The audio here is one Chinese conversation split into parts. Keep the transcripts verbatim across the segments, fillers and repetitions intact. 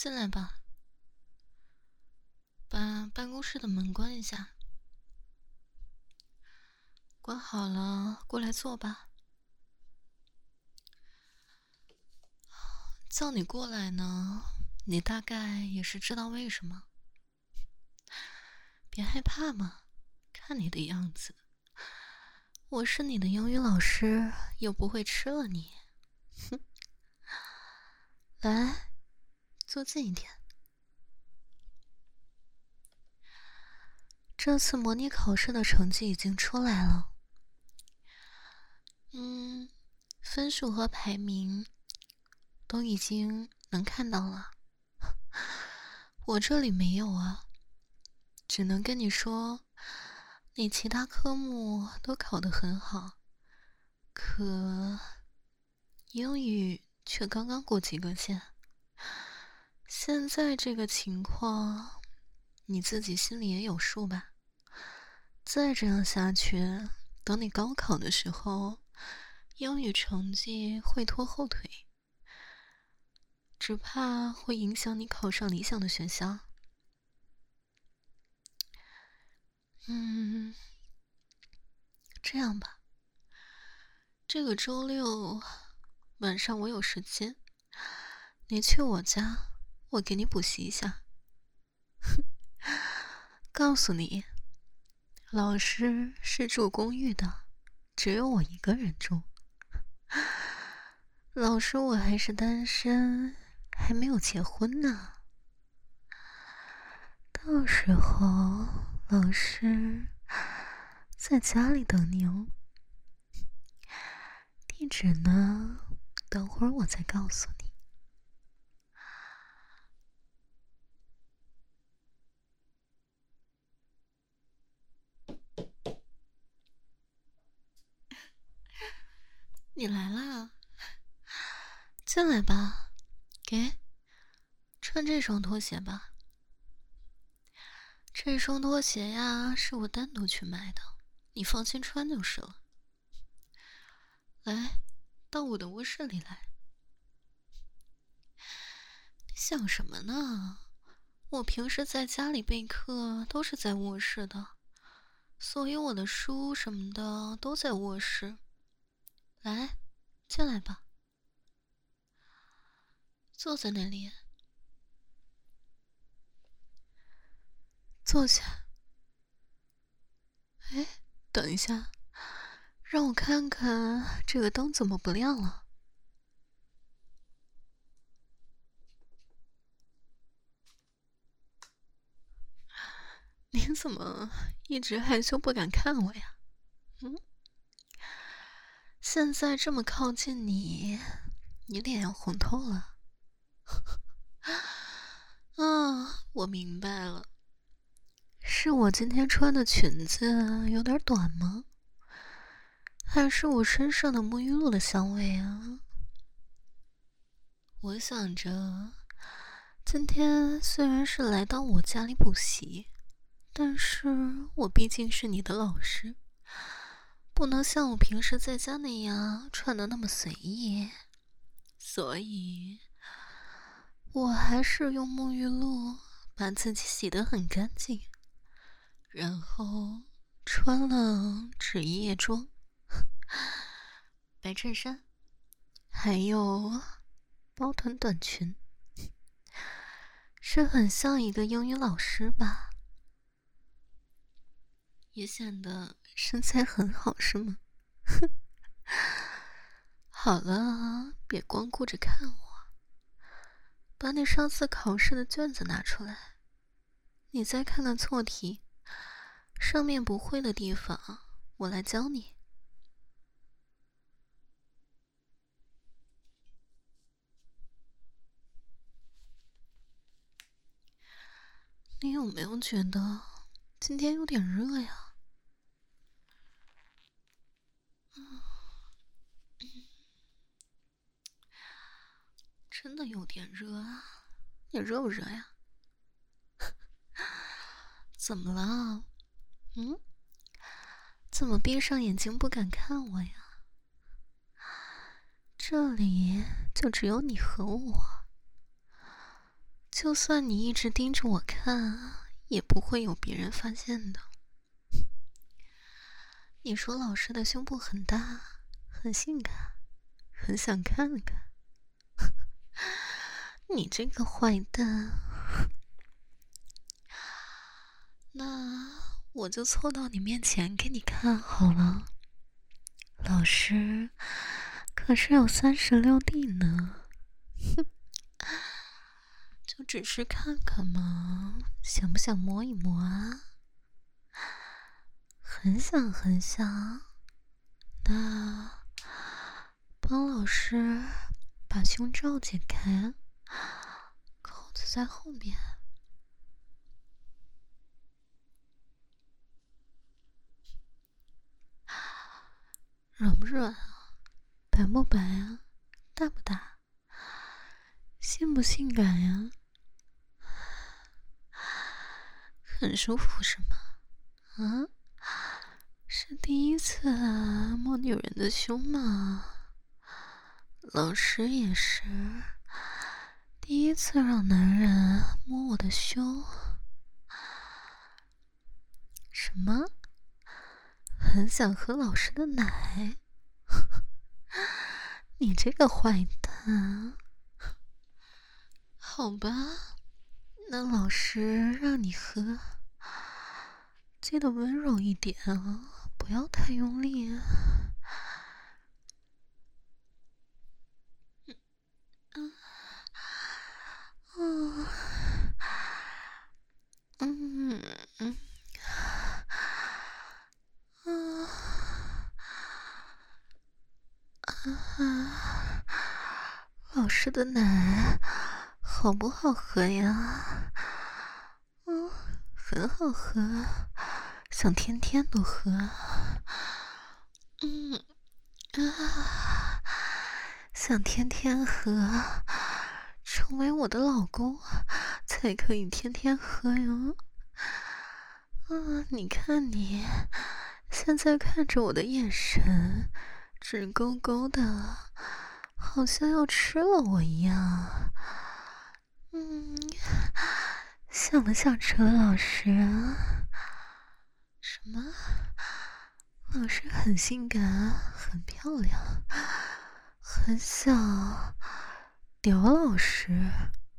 进来吧，把办公室的门关一下。关好了，过来坐吧。叫你过来呢，你大概也是知道为什么。别害怕嘛，看你的样子，我是你的英语老师，又不会吃了你。哼，来，坐近一点。这次模拟考试的成绩已经出来了，嗯，分数和排名都已经能看到了。我这里没有啊，只能跟你说，你其他科目都考得很好，可英语却刚刚过及格线。现在这个情况，你自己心里也有数吧？再这样下去，等你高考的时候，英语成绩会拖后腿，只怕会影响你考上理想的学校。嗯，这样吧，这个周六晚上我有时间，你去我家，我给你补习一下。告诉你，老师是住公寓的，只有我一个人住。老师我还是单身，还没有结婚呢。到时候老师在家里等你哦。地址呢，等会儿我再告诉你。你来啦，进来吧。给，穿这双拖鞋吧。这双拖鞋呀，是我单独去买的，你放心穿就是了。来，到我的卧室里来。你想什么呢？我平时在家里备课都是在卧室的，所以我的书什么的都在卧室。来，进来吧。坐在那里。坐下。哎，等一下，让我看看这个灯怎么不亮了。你怎么一直害羞不敢看我呀？嗯，现在这么靠近你，你脸要红透了。啊，我明白了，是我今天穿的裙子有点短吗？还是我身上的沐浴露的香味啊？我想着，今天虽然是来到我家里补习，但是我毕竟是你的老师，不能像我平时在家那样穿的那么随意，所以我还是用沐浴露把自己洗得很干净，然后穿了纸叶装、白衬衫，还有包臀短裙，是很像一个英语老师吧？也显得身材很好，是吗？好了，别光顾着看我，把你上次考试的卷子拿出来，你再看看错题，上面不会的地方，我来教你。你有没有觉得今天有点热呀？嗯，真的有点热啊，你热不热呀？怎么了？嗯？怎么闭上眼睛不敢看我呀？这里就只有你和我， 就算你一直盯着我看，也不会有别人发现的。你说老师的胸部很大，很性感，很想看看。你这个坏蛋，那我就凑到你面前给你看好了。老师可是有三十六 D 呢，哼，就只是看看嘛，想不想摸一摸啊？很想很想，那帮老师把胸罩解开，扣子在后面。软不软啊？白不白啊？大不大？性不性感呀？很舒服是吗？啊？是第一次摸女人的胸吗？老师也是第一次让男人摸我的胸。什么？很想喝老师的奶？你这个坏蛋！好吧，那老师让你喝，记得温柔一点啊，不要太用力啊。嗯嗯嗯嗯嗯啊！老师的奶好不好喝呀？嗯，很好喝，想天天都喝。嗯啊，想天天喝，成为我的老公才可以天天喝哟。啊，你看你现在看着我的眼神直勾勾的，好像要吃了我一样。嗯，想不想吃了老师啊？什么？老师很性感，很漂亮，很想屌老师。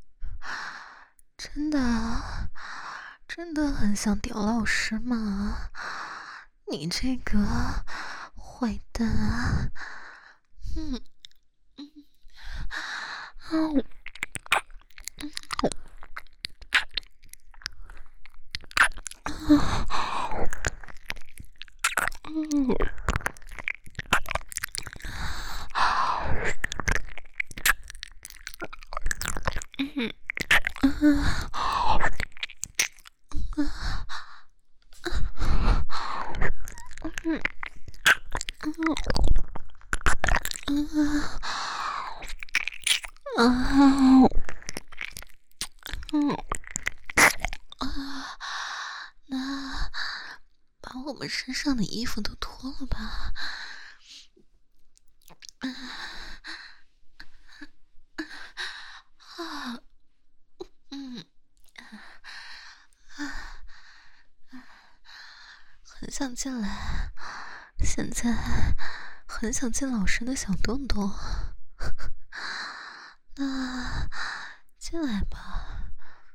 真的，真的很想屌老师吗？你这个坏蛋啊！嗯嗯啊！嗯嗯嗯嗯嗯啊嗯啊，那把我们身上的衣服都脱了吧。啊，嗯，啊，很想进来，现在很想进老师的小洞洞。那进来吧。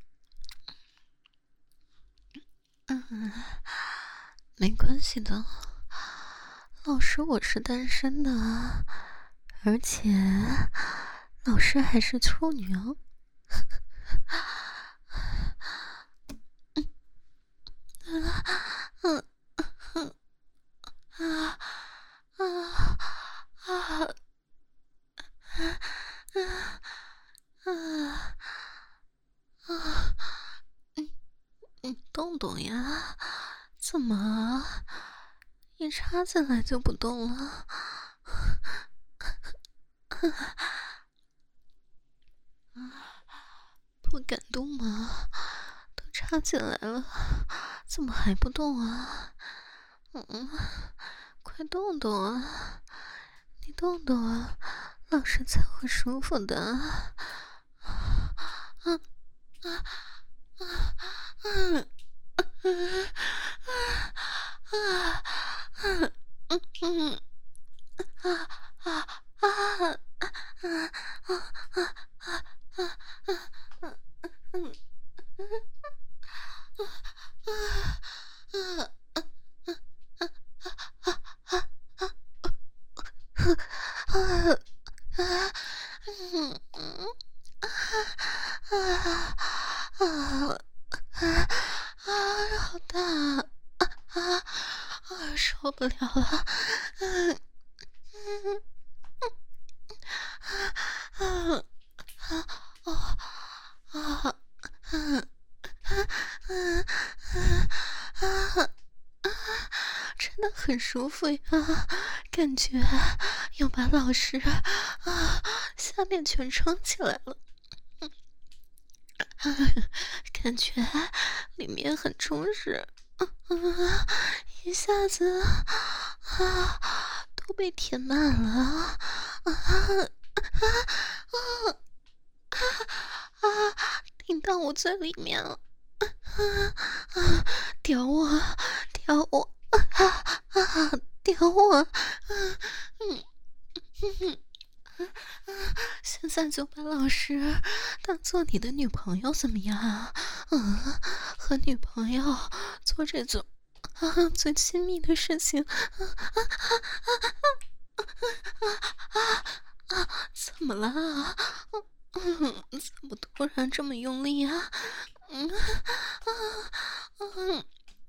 嗯，没关系的，老师我是单身的，而且老师还是处女哦。嗯嗯啊啊啊啊啊！嗯嗯，动动呀，怎么一插进来就不动了？不感动吗？都插进来了，怎么还不动啊？嗯，快动动啊！你动动啊，老师才会舒服的。嗯嗯嗯啊啊嗯嗯啊啊啊啊啊啊啊嗯啊啊啊嗯嗯啊啊啊啊！好大啊啊！啊受不了了！嗯嗯啊啊啊啊！嗯啊啊啊啊！真的很舒服呀，感觉要把老师啊下面全撑起来了。感觉里面很充实，啊，一下子啊都被填满了，啊啊啊啊！顶到我嘴里面了，啊啊！叼我，叼我，啊啊！叼我，嗯嗯嗯。现在就把老师当做你的女朋友怎么样啊？嗯，和女朋友做这种啊最亲密的事情，啊啊啊啊啊啊！怎么了啊？嗯，怎么突然这么用力啊？嗯啊嗯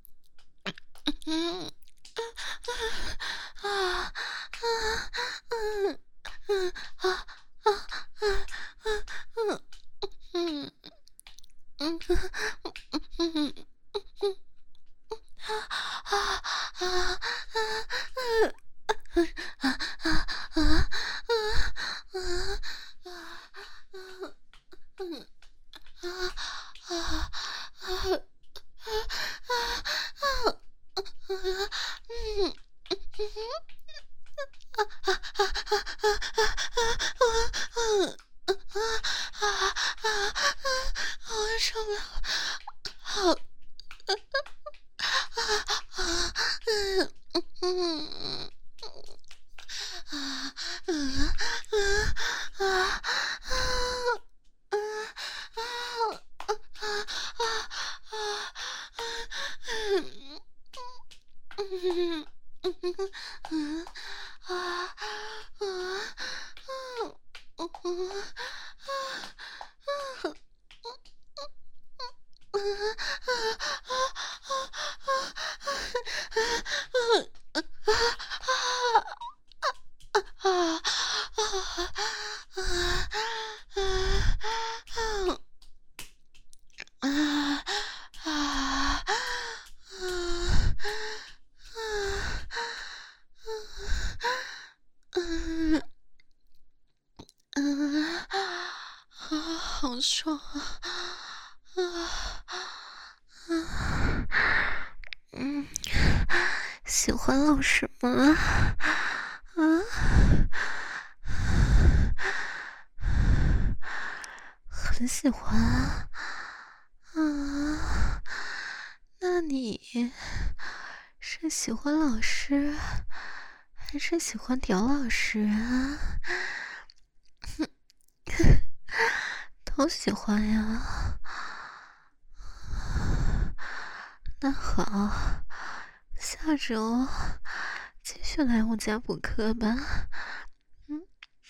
嗯啊啊嗯嗯啊啊啊啊嗯嗯嗯嗯嗯啊啊啊嗯啊啊啊啊啊嗯啊啊啊啊嗯我受不了了，好，嗯嗯啊嗯啊啊嗯嗯啊啊啊啊啊啊！嗯嗯啊，好爽啊！啊啊嗯，喜欢老师吗？啊，很喜欢啊。啊，那你是喜欢老师，还是喜欢屌老师啊？都喜欢呀。那好，下周继续来我家补课吧。嗯，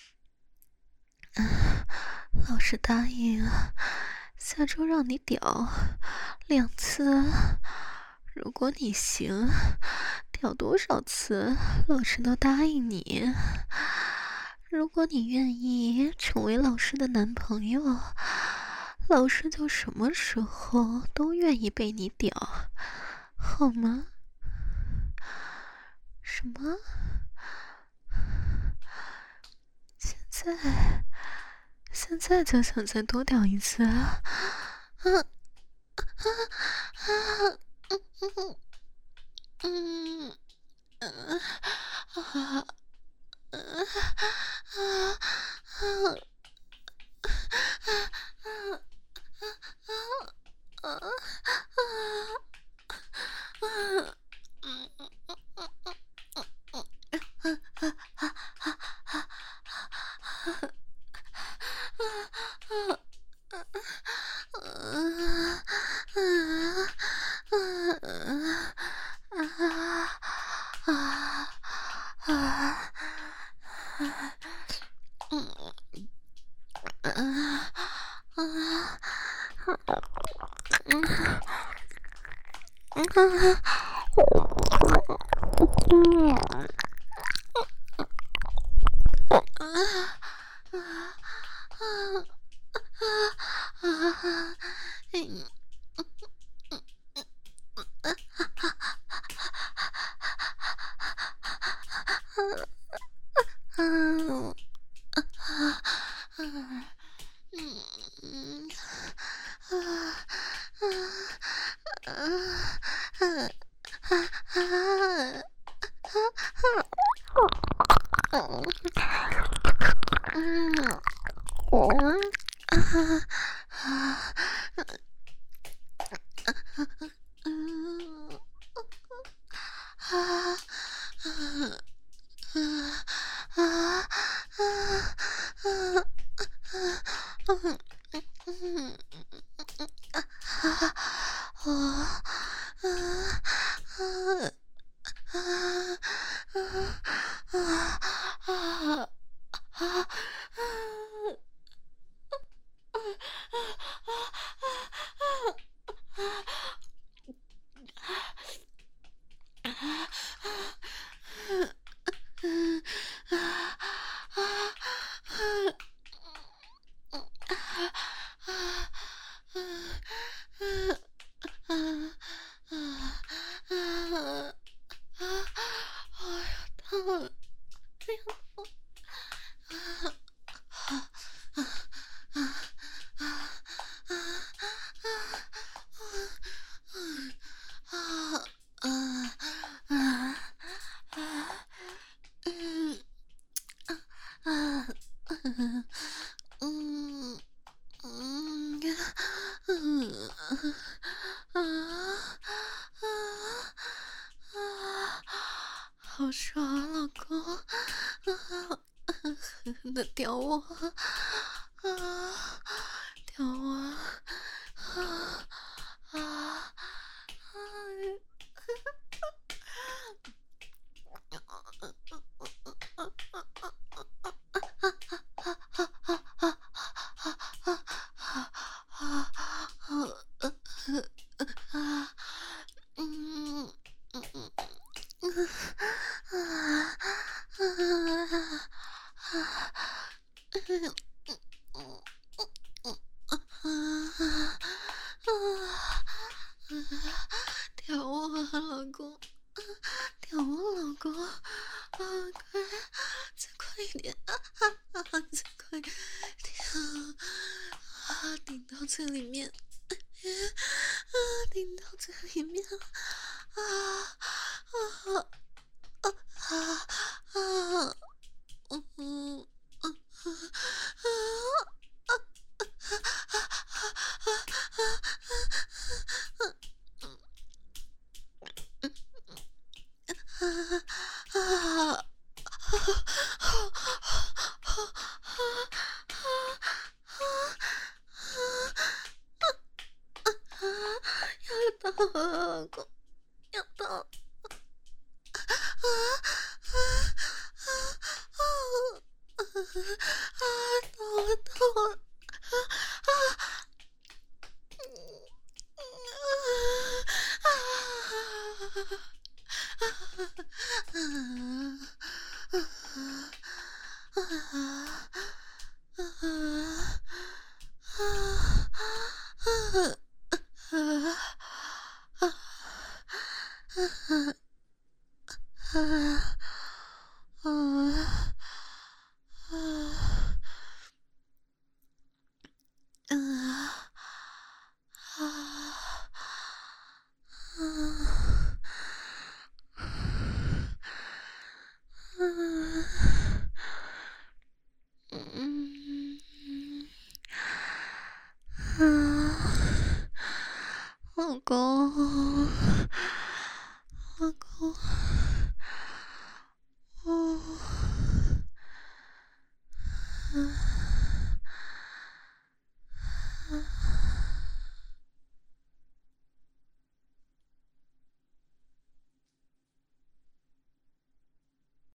老师答应下周让你屌两次，如果你行，屌多少次，老师都答应你。如果你愿意成为老师的男朋友，老师就什么时候都愿意被你屌，好吗？什么？现在，现在就想再多屌一次啊！啊啊啊！嗯嗯嗯嗯啊啊啊啊！ 好爽啊，老公！啊，狠狠的屌我！啊，屌我！啊啊啊！屌我啊，老公！屌我，老公！啊，快，再快一点！啊啊啊！再快一点！啊，顶到最里面！啊，顶到最里面了！啊啊啊啊啊！嗯嗯嗯啊啊！要到了，老公，要到了！啊啊啊啊！啊，到了，到了！啊啊！老公，